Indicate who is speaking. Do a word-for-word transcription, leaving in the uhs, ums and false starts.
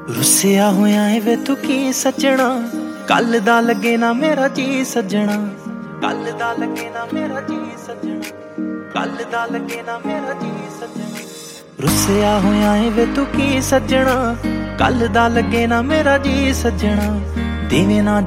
Speaker 1: ਰੁੱਸਿਆ ਹੋਇਆ ਏ ਵੇ ਤੂੰ ਕੀ ਸੱਜਣਾ, ਕੱਲ ਦਾ ਲੱਗੇ ਨਾ ਮੇਰਾ ਜੀ ਸੱਜਣਾ, ਕੱਲ ਦਾ ਲੱਗੇ ਨਾ ਮੇਰਾ ਜੀ ਸੱਜਣਾ, ਕੱਲ ਦਾ ਲੱਗੇ ਨਾ ਮੇਰਾ ਜੀ ਸੱਜਣਾ। ਰੁੱਸਿਆ ਹੋਇਆ ਏ ਵੇ ਤੂੰ ਕੀ ਸੱਜਣਾ, ਕੱਲ ਦਾ ਲੱਗੇ ਨਾ ਮੇਰਾ ਜੀ ਸੱਜਣਾ। ਦੇਵੇਂ ਨਾ